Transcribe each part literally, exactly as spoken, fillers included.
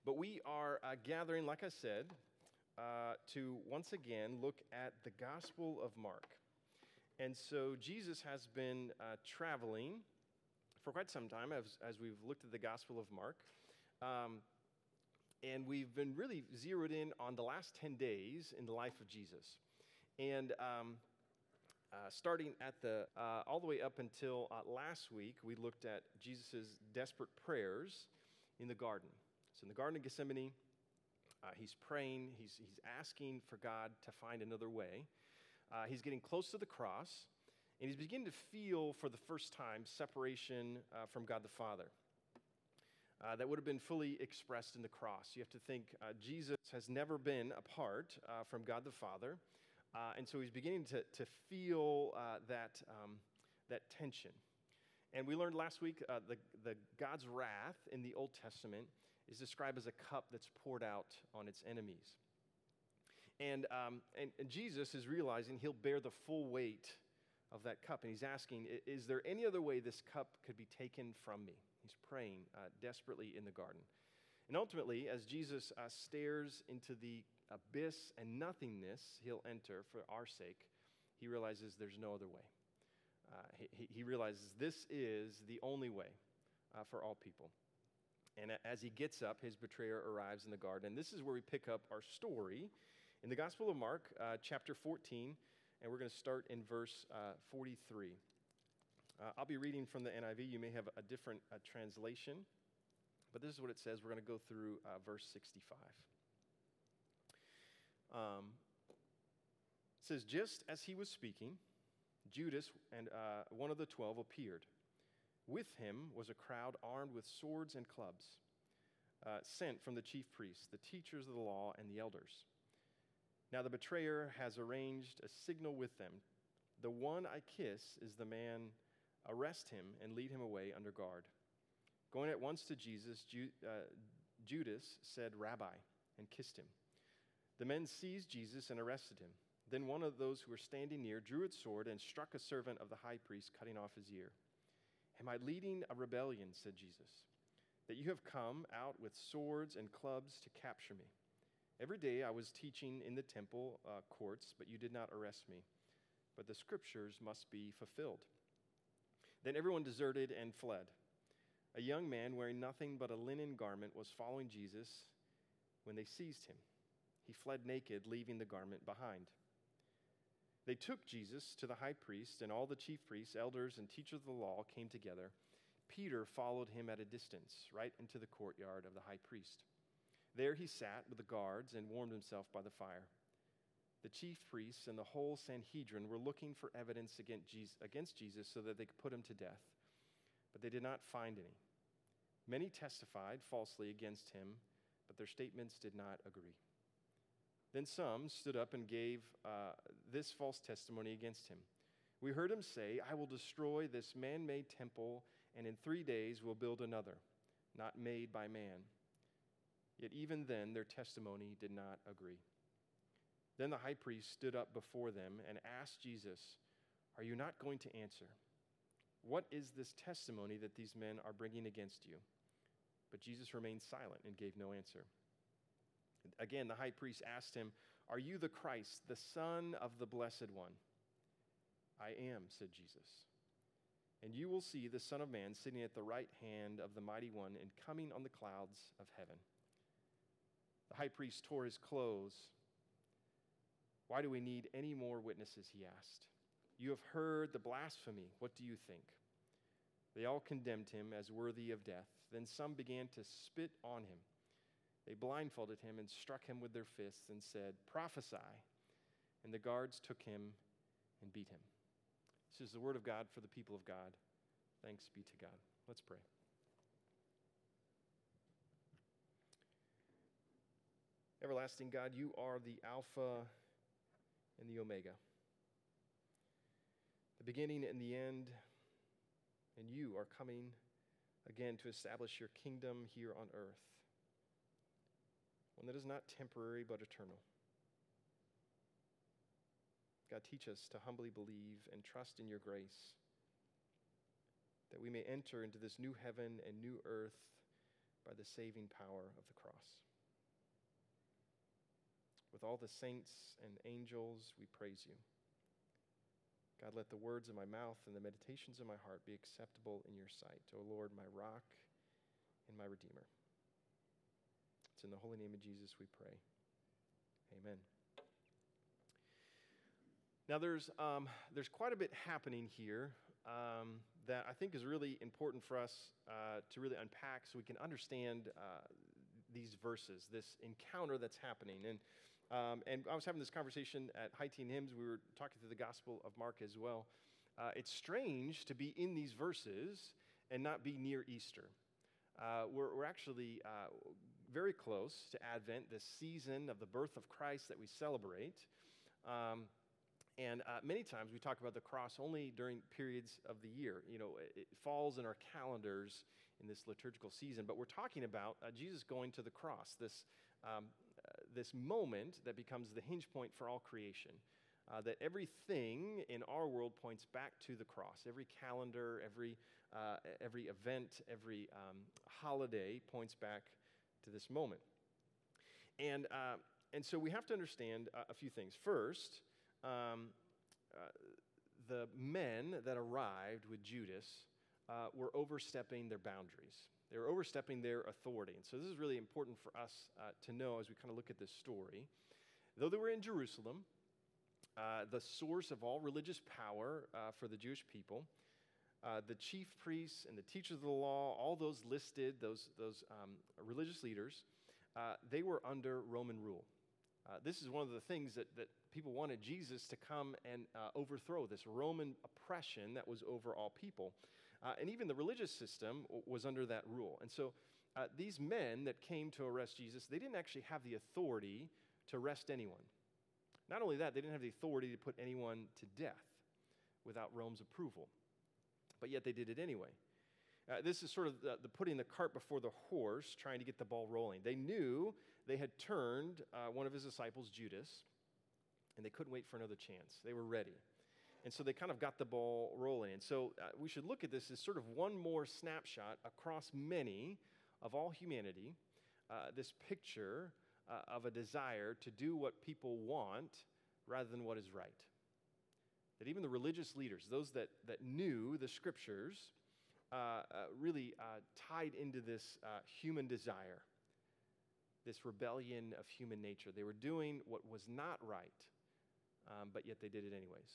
But we are uh, gathering, like I said, uh, to once again look at the Gospel of Mark. And so Jesus has been uh, traveling for quite some time as, as we've looked at the Gospel of Mark. Um, and we've been really zeroed in on the last ten days in the life of Jesus. And um, uh, starting at the, uh, all the way up until uh, last week, we looked at Jesus' desperate prayers in the garden. So in the Garden of Gethsemane, uh, he's praying, he's, he's asking for God to find another way. Uh, he's getting close to the cross, and he's beginning to feel for the first time separation uh, from God the Father. Uh, that would have been fully expressed in the cross. You have to think uh, Jesus has never been apart uh, from God the Father, uh, and so he's beginning to, to feel uh, that, um, that tension. And we learned last week uh, the, the God's wrath in the Old Testament is described as a cup that's poured out on its enemies. And, um, and, and Jesus is realizing he'll bear the full weight of that cup. And he's asking, is there any other way this cup could be taken from me? He's praying uh, desperately in the garden. And ultimately, as Jesus uh, stares into the abyss and nothingness he'll enter for our sake, he realizes there's no other way. Uh, he, he realizes this is the only way uh, for all people. And as he gets up, his betrayer arrives in the garden. And this is where we pick up our story in the Gospel of Mark, uh, chapter fourteen, and we're going to start in verse uh, forty-three. Uh, I'll be reading from the N I V. You may have a different uh, translation, but this is what it says. We're going to go through uh, verse sixty-five. Um, it says, just as he was speaking, Judas and uh, one of the twelve appeared. With him was a crowd armed with swords and clubs, uh, sent from the chief priests, the teachers of the law, and the elders. Now the betrayer has arranged a signal with them. The one I kiss is the man. Arrest him and lead him away under guard. Going at once to Jesus, Ju- uh, Judas said, Rabbi, and kissed him. The men seized Jesus and arrested him. Then one of those who were standing near drew its sword and struck a servant of the high priest, cutting off his ear. Am I leading a rebellion, said Jesus, that you have come out with swords and clubs to capture me? Every day I was teaching in the temple uh, courts, but you did not arrest me. But the scriptures must be fulfilled. Then everyone deserted and fled. A young man wearing nothing but a linen garment was following Jesus when they seized him. He fled naked, leaving the garment behind. They took Jesus to the high priest, and all the chief priests, elders, and teachers of the law came together. Peter followed him at a distance, right into the courtyard of the high priest. There he sat with the guards and warmed himself by the fire. The chief priests and the whole Sanhedrin were looking for evidence against Jesus so that they could put him to death, but they did not find any. Many testified falsely against him, but their statements did not agree. Then some stood up and gave uh, this false testimony against him. We heard him say, I will destroy this man-made temple, and in three days will build another, not made by man. Yet even then their testimony did not agree. Then the high priest stood up before them and asked Jesus, are you not going to answer? What is this testimony that these men are bringing against you? But Jesus remained silent and gave no answer. Again, the high priest asked him, are you the Christ, the Son of the Blessed One? I am, said Jesus. And you will see the Son of Man sitting at the right hand of the Mighty One and coming on the clouds of heaven. The high priest tore his clothes. Why do we need any more witnesses, he asked. You have heard the blasphemy. What do you think? They all condemned him as worthy of death. Then some began to spit on him. They blindfolded him and struck him with their fists and said, prophesy. And the guards took him and beat him. This is the word of God for the people of God. Thanks be to God. Let's pray. Everlasting God, you are the Alpha and the Omega, the beginning and the end, and you are coming again to establish your kingdom here on earth, one that is not temporary but eternal. God, teach us to humbly believe and trust in your grace, that we may enter into this new heaven and new earth by the saving power of the cross. With all the saints and angels, we praise you. God, let the words of my mouth and the meditations of my heart be acceptable in your sight, O Lord, my rock and my redeemer. It's in the holy name of Jesus we pray. Amen. Now, there's um, there's quite a bit happening here um, that I think is really important for us uh, to really unpack so we can understand uh, these verses, this encounter that's happening. And um, and I was having this conversation at High Teen Hymns. We were talking through the Gospel of Mark as well. Uh, it's strange to be in these verses and not be near Easter. Uh, we're, we're actually uh, very close to Advent, this season of the birth of Christ that we celebrate. Um, And uh, many times we talk about the cross only during periods of the year. You know, it, it falls in our calendars in this liturgical season. But we're talking about uh, Jesus going to the cross, this, um, uh, this moment that becomes the hinge point for all creation. Uh, that everything in our world points back to the cross. Every calendar, every, uh, every event, every um, holiday points back to this moment. And, uh, and so we have to understand uh, a few things. First, Um, uh, the men that arrived with Judas uh, were overstepping their boundaries. They were overstepping their authority. And so this is really important for us uh, to know as we kind of look at this story. Though they were in Jerusalem, uh, the source of all religious power uh, for the Jewish people, uh, the chief priests and the teachers of the law, all those listed, those, those um, religious leaders, uh, they were under Roman rule. Uh, this is one of the things that, that people wanted Jesus to come and uh, overthrow, this Roman oppression that was over all people. Uh, and even the religious system w- was under that rule. And so uh, these men that came to arrest Jesus, they didn't actually have the authority to arrest anyone. Not only that, they didn't have the authority to put anyone to death without Rome's approval. But yet they did it anyway. Uh, this is sort of the, the putting the cart before the horse, trying to get the ball rolling. They knew they had turned uh, one of his disciples, Judas, and they couldn't wait for another chance. They were ready. And so they kind of got the ball rolling. And so uh, we should look at this as sort of one more snapshot across many of all humanity, uh, this picture uh, of a desire to do what people want rather than what is right. That even the religious leaders, those that, that knew the scriptures, Uh, uh, really uh, tied into this uh, human desire, this rebellion of human nature. They were doing what was not right, um, but yet they did it anyways.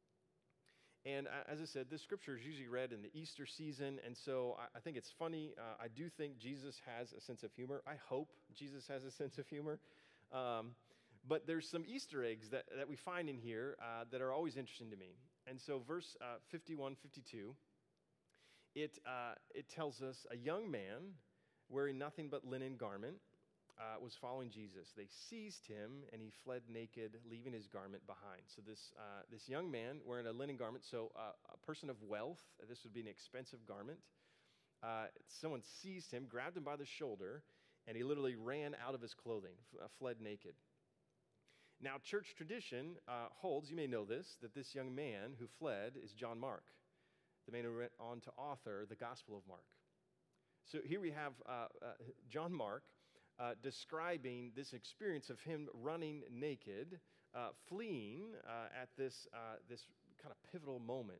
And uh, as I said, this scripture is usually read in the Easter season, and so I, I think it's funny. Uh, I do think Jesus has a sense of humor. I hope Jesus has a sense of humor. Um, but there's some Easter eggs that, that we find in here uh, that are always interesting to me. And so verse uh, fifty-one, fifty-two, It, uh, it tells us a young man wearing nothing but linen garment uh, was following Jesus. They seized him and he fled naked, leaving his garment behind. So this, uh, this young man wearing a linen garment, so uh, a person of wealth, this would be an expensive garment. Uh, someone seized him, grabbed him by the shoulder, and he literally ran out of his clothing, f- uh, fled naked. Now, church tradition uh, holds, you may know this, that this young man who fled is John Mark, the man who went on to author the Gospel of Mark. So here we have uh, uh, John Mark uh, describing this experience of him running naked, uh, fleeing uh, at this, uh, this kind of pivotal moment.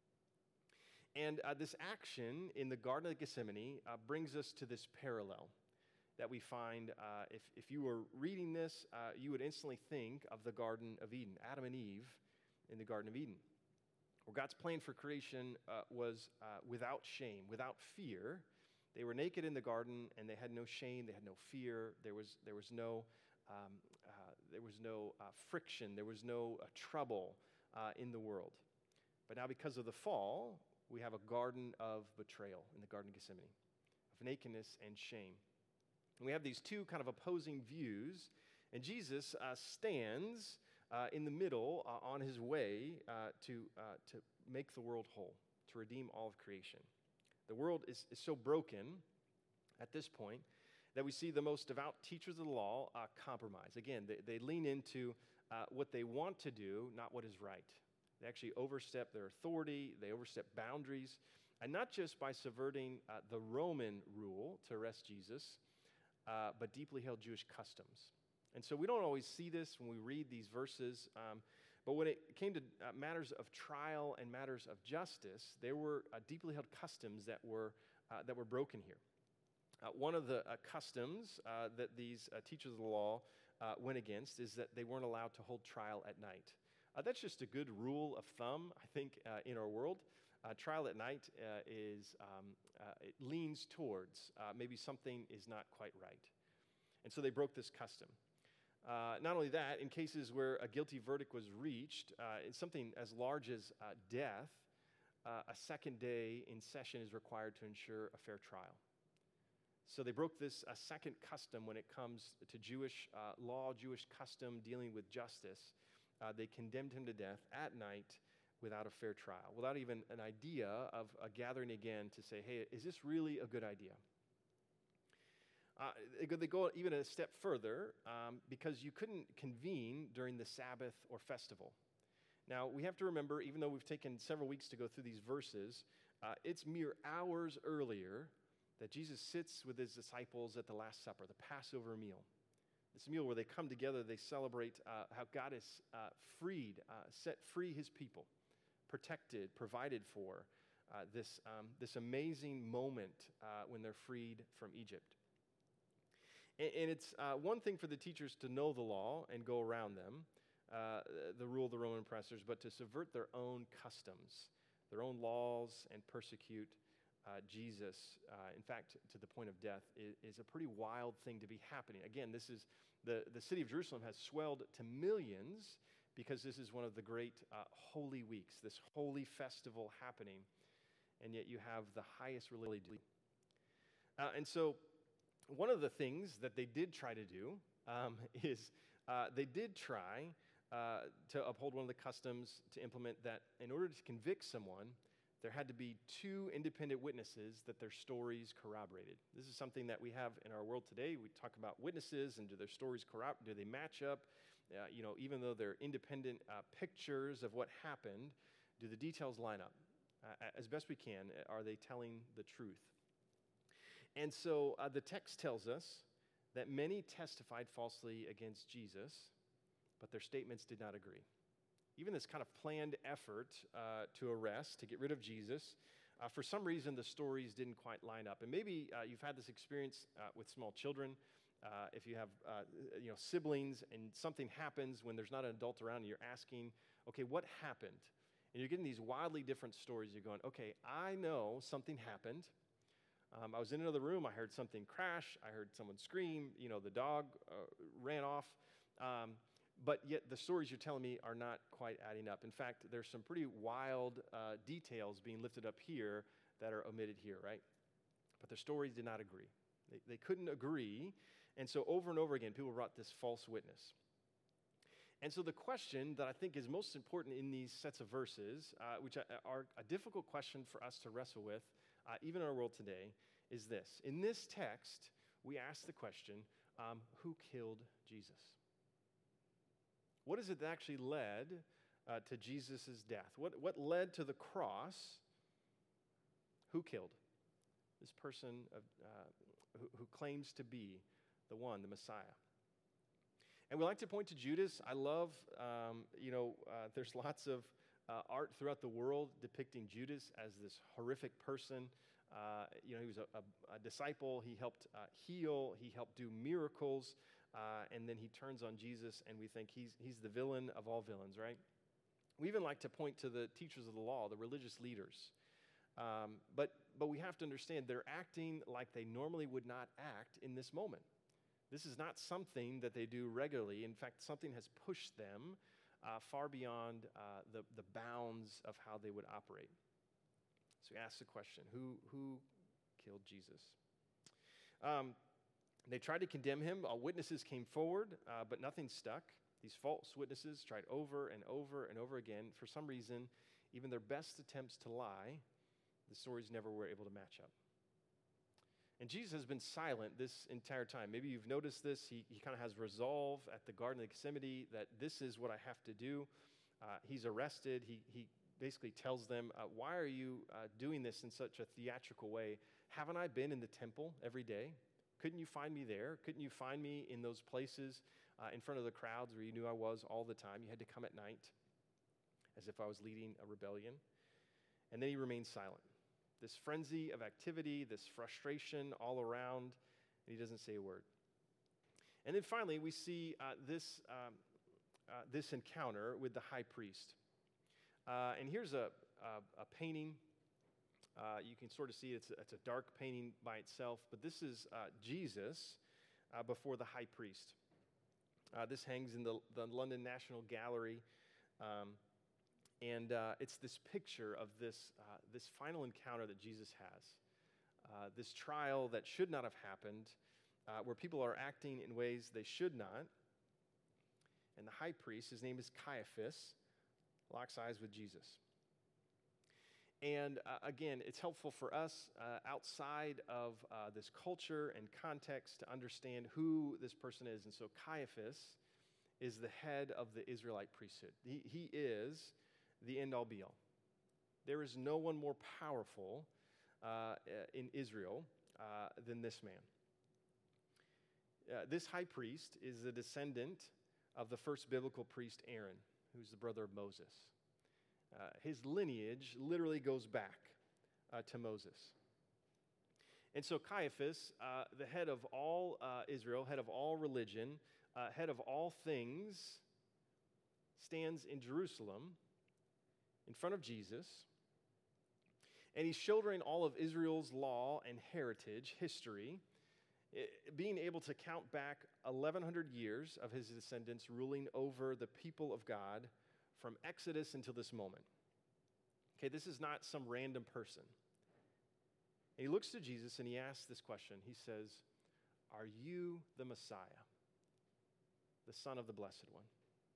And uh, this action in the Garden of Gethsemane uh, brings us to this parallel that we find. Uh, if, if you were reading this, uh, you would instantly think of the Garden of Eden, Adam and Eve in the Garden of Eden. Where God's plan for creation uh, was uh, without shame, without fear. They were naked in the garden, and they had no shame, they had no fear. There was there was no um, uh, there was no uh, friction, there was no uh, trouble uh, in the world. But now, because of the fall, we have a garden of betrayal in the Garden of Gethsemane, of nakedness and shame. And we have these two kind of opposing views, and Jesus uh, stands Uh, in the middle, uh, on his way uh, to, uh, to make the world whole, to redeem all of creation. The world is, is so broken at this point that we see the most devout teachers of the law uh, compromise. Again, they, they lean into uh, what they want to do, not what is right. They actually overstep their authority, they overstep boundaries, and not just by subverting uh, the Roman rule to arrest Jesus, uh, but deeply held Jewish customs. And so we don't always see this when we read these verses, um, but when it came to uh, matters of trial and matters of justice, there were uh, deeply held customs that were, uh, that were broken here. Uh, one of the uh, customs uh, that these uh, teachers of the law uh, went against is that they weren't allowed to hold trial at night. Uh, that's just a good rule of thumb, I think, uh, in our world. Uh, trial at night uh, is, um, uh, it leans towards uh, maybe something is not quite right. And so they broke this custom. Uh, not only that, in cases where a guilty verdict was reached, uh, in something as large as uh, death, uh, a second day in session is required to ensure a fair trial. So they broke this uh, second custom when it comes to Jewish uh, law, Jewish custom dealing with justice. Uh, they condemned him to death at night without a fair trial, without even an idea of uh, gathering again to say, hey, is this really a good idea? Uh, they, go, they go even a step further um, because you couldn't convene during the Sabbath or festival. Now, we have to remember, even though we've taken several weeks to go through these verses, uh, it's mere hours earlier that Jesus sits with his disciples at the Last Supper, the Passover meal. This meal where they come together, they celebrate uh, how God has uh, freed, uh, set free his people, protected, provided for uh, this, um, this amazing moment uh, when they're freed from Egypt. And, and it's uh, one thing for the teachers to know the law and go around them, uh, the rule of the Roman oppressors, but to subvert their own customs, their own laws, and persecute Uh, Jesus, uh, in fact, to the point of death, is, is a pretty wild thing to be happening. Again, this is the, the city of Jerusalem has swelled to millions because this is one of the great uh, holy weeks, this holy festival happening, and yet you have the highest religion. Uh, and so one of the things that they did try to do um, is uh, they did try uh, to uphold one of the customs to implement that in order to convict someone, there had to be two independent witnesses that their stories corroborated. This is something that we have in our world today. We talk about witnesses and do their stories corroborate? Do they match up? Uh, you know, even though they're independent uh, pictures of what happened, do the details line up? Uh, as best we can, are they telling the truth? And so uh, the text tells us that many testified falsely against Jesus, but their statements did not agree. Even this kind of planned effort uh, to arrest, to get rid of Jesus, uh, for some reason the stories didn't quite line up. And maybe uh, you've had this experience uh, with small children. Uh, if you have uh, you know, siblings and something happens when there's not an adult around and you're asking, okay, what happened? And you're getting these wildly different stories. You're going, okay, I know something happened. Um, I was in another room. I heard something crash. I heard someone scream. You know, the dog uh, ran off. Um, But yet the stories you're telling me are not quite adding up. In fact, there's some pretty wild uh, details being lifted up here that are omitted here, right? But their stories did not agree. They, they couldn't agree. And so over and over again, people brought this false witness. And so the question that I think is most important in these sets of verses, uh, which are a difficult question for us to wrestle with, uh, even in our world today, is this. In this text, we ask the question, um, who killed Jesus? What is it that actually led uh, to Jesus' death? What, what led to the cross? Who killed? This person of, uh, who, who claims to be the one, the Messiah. And we like to point to Judas. I love, um, you know, uh, there's lots of uh, art throughout the world depicting Judas as this horrific person. Uh, you know, he was a, a, a disciple. He helped uh, heal. He helped do miracles. Uh, and then he turns on Jesus, and we think he's, he's the villain of all villains, right? We even like to point to the teachers of the law, the religious leaders. Um, but, but we have to understand they're acting like they normally would not act in this moment. This is not something that they do regularly. In fact, something has pushed them uh, far beyond uh, the, the bounds of how they would operate. So we ask the question, who, who killed Jesus? Um, They tried to condemn him. Uh, witnesses came forward, uh, but nothing stuck. These false witnesses tried over and over and over again. For some reason, even their best attempts to lie, the stories never were able to match up. And Jesus has been silent this entire time. Maybe you've noticed this. He, he kind of has resolve at the Garden of Gethsemane that this is what I have to do. Uh, he's arrested. He, he basically tells them, uh, why are you uh, doing this in such a theatrical way? Haven't I been in the temple every day? Couldn't you find me there? Couldn't you find me in those places uh, in front of the crowds where you knew I was all the time? You had to come at night as if I was leading a rebellion. And then he remains silent. This frenzy of activity, this frustration all around, and he doesn't say a word. And then finally, we see uh, this, um, uh, this encounter with the high priest. Uh, and here's a, a, a painting. Uh, you can sort of see it's, it's a dark painting by itself, but this is uh, Jesus uh, before the high priest. Uh, this hangs in the, the London National Gallery, um, and uh, it's this picture of this, uh, this final encounter that Jesus has, uh, this trial that should not have happened, uh, where people are acting in ways they should not, and the high priest, his name is Caiaphas, locks eyes with Jesus. And uh, again, it's helpful for us uh, outside of uh, this culture and context to understand who this person is. And so Caiaphas is the head of the Israelite priesthood. He, he is the end-all be-all. There is no one more powerful uh, in Israel uh, than this man. Uh, this high priest is a descendant of the first biblical priest Aaron, who's the brother of Moses. Uh, his lineage literally goes back uh, to Moses. And so Caiaphas, uh, the head of all uh, Israel, head of all religion, uh, head of all things, stands in Jerusalem in front of Jesus, and he's shouldering all of Israel's law and heritage, history, being able to count back eleven hundred years of his descendants ruling over the people of God from Exodus until this moment. Okay, this is not some random person. And he looks to Jesus and he asks this question. He says, "Are you the Messiah, the Son of the Blessed One?"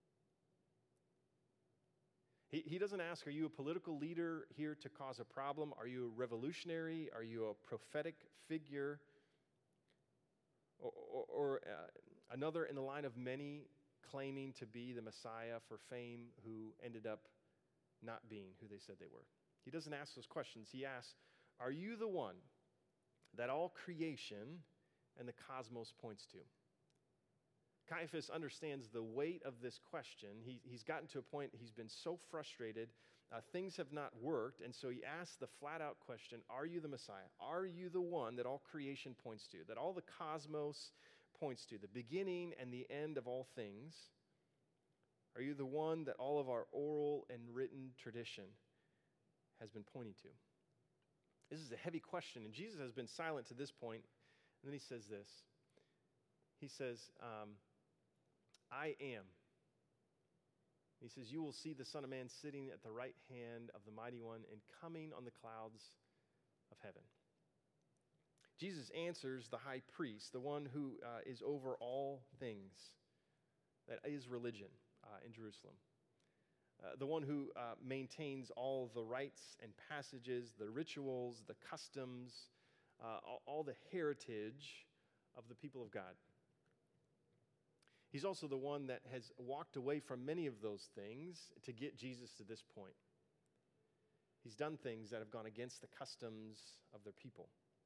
He, he doesn't ask, are you a political leader here to cause a problem? Are you a revolutionary? Are you a prophetic figure? Or, or, or uh, another in the line of many claiming to be the Messiah for fame who ended up not being who they said they were? He doesn't ask those questions. He asks, are you the one that all creation and the cosmos points to? Caiaphas understands the weight of this question. He, he's gotten to a point, he's been so frustrated, uh, things have not worked, and so he asks the flat-out question, are you the Messiah? Are you the one that all creation points to, that all the cosmos points to, the beginning and the end of all things? Are you the one that all of our oral and written tradition has been pointing to? This is a heavy question, and Jesus has been silent to this point, and then he says this. He says, um, I am. He says, you will see the Son of Man sitting at the right hand of the Mighty One and coming on the clouds of heaven. Jesus answers the high priest, the one who uh, is over all things, that is religion uh, in Jerusalem. Uh, the one who uh, maintains all the rites and passages, the rituals, the customs, uh, all, all the heritage of the people of God. He's also the one that has walked away from many of those things to get Jesus to this point. He's done things that have gone against the customs of their people.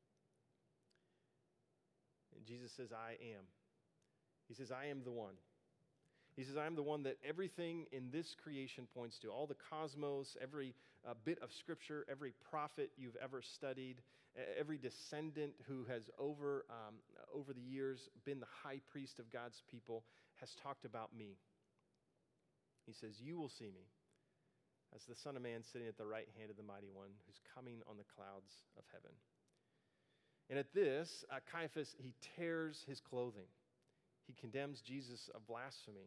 And Jesus says, I am. He says, I am the one. He says, I am the one that everything in this creation points to. All the cosmos, every uh, bit of scripture, every prophet you've ever studied, every descendant who has over, um, over the years been the high priest of God's people has talked about me. He says, you will see me as the Son of Man sitting at the right hand of the Mighty One who's coming on the clouds of heaven. And at this, uh, Caiaphas, he tears his clothing. He condemns Jesus of blasphemy.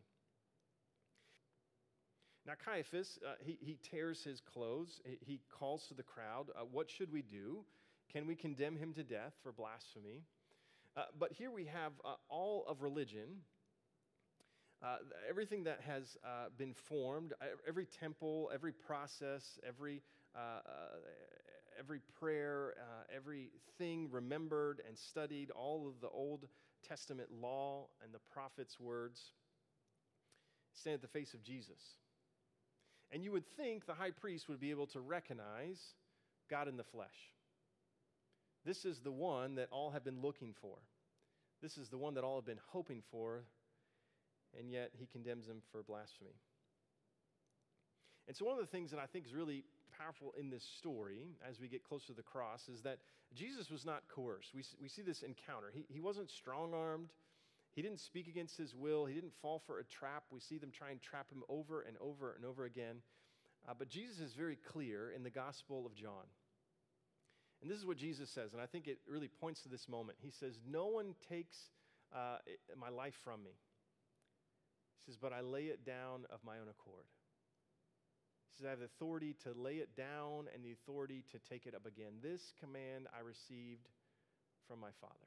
Now, Caiaphas, uh, he, he tears his clothes. He calls to the crowd, uh, what should we do? Can we condemn him to death for blasphemy? Uh, but here we have uh, all of religion, uh, everything that has uh, been formed, every temple, every process, every, uh, uh, every prayer, uh, everything remembered and studied, all of the Old Testament law and the prophets' words stand at the face of Jesus. And you would think the high priest would be able to recognize God in the flesh. This is the one that all have been looking for. This is the one that all have been hoping for, and yet he condemns them for blasphemy. And so one of the things that I think is really powerful in this story as we get closer to the cross is that Jesus was not coerced. We, we see this encounter. He, he wasn't strong-armed. He didn't speak against his will. He didn't fall for a trap. We see them try and trap him over and over and over again. Uh, but Jesus is very clear in the Gospel of John. And this is what Jesus says, and I think it really points to this moment. He says, no one takes uh, my life from me. He says, but I lay it down of my own accord. He says, I have the authority to lay it down and the authority to take it up again. This command I received from my Father.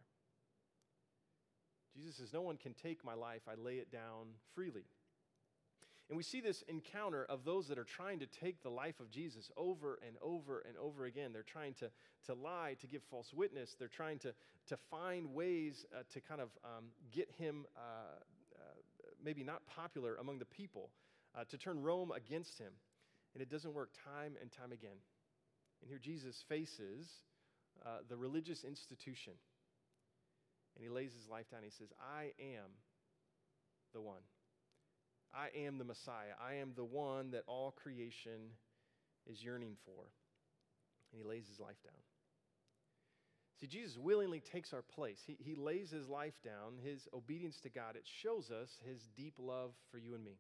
Jesus says, no one can take my life. I lay it down freely. And we see this encounter of those that are trying to take the life of Jesus over and over and over again. They're trying to, to lie, to give false witness. They're trying to, to find ways uh, to kind of um, get him uh, uh, maybe not popular among the people, uh, to turn Rome against him. And it doesn't work time and time again. And here Jesus faces uh, the religious institution. And he lays his life down. He says, I am the one. I am the Messiah. I am the one that all creation is yearning for. And he lays his life down. See, Jesus willingly takes our place. He, he lays his life down, his obedience to God. It shows us his deep love for you and me.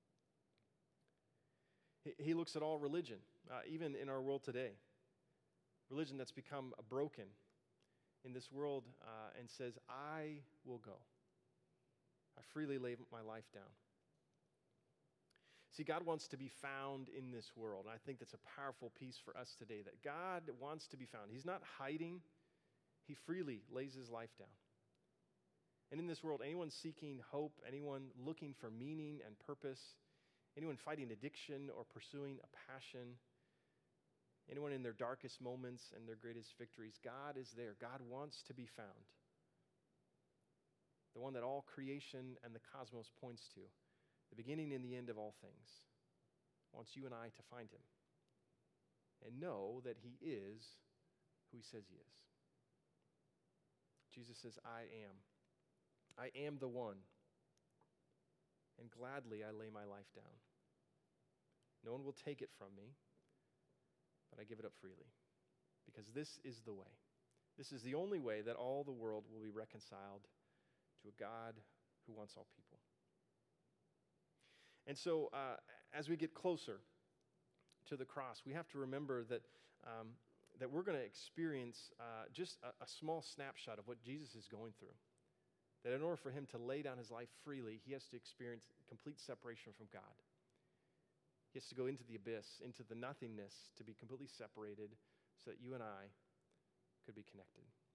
He, he looks at all religion, uh, even in our world today. Religion that's become broken in this world uh, and says, I will go. I freely lay my life down. See, God wants to be found in this world. And I think that's a powerful piece for us today, that God wants to be found. He's not hiding. He freely lays his life down. And in this world, anyone seeking hope, anyone looking for meaning and purpose, anyone fighting addiction or pursuing a passion, anyone in their darkest moments and their greatest victories, God is there. God wants to be found. The one that all creation and the cosmos points to, the beginning and the end of all things, wants you and I to find him and know that he is who he says he is. Jesus says, I am. I am the one. And gladly I lay my life down. No one will take it from me, but I give it up freely. Because this is the way. This is the only way that all the world will be reconciled to a God who wants all people. And so uh, as we get closer to the cross, we have to remember that, um, that we're going to experience uh, just a, a small snapshot of what Jesus is going through. That in order for him to lay down his life freely, he has to experience complete separation from God. He has to go into the abyss, into the nothingness, to be completely separated so that you and I could be connected.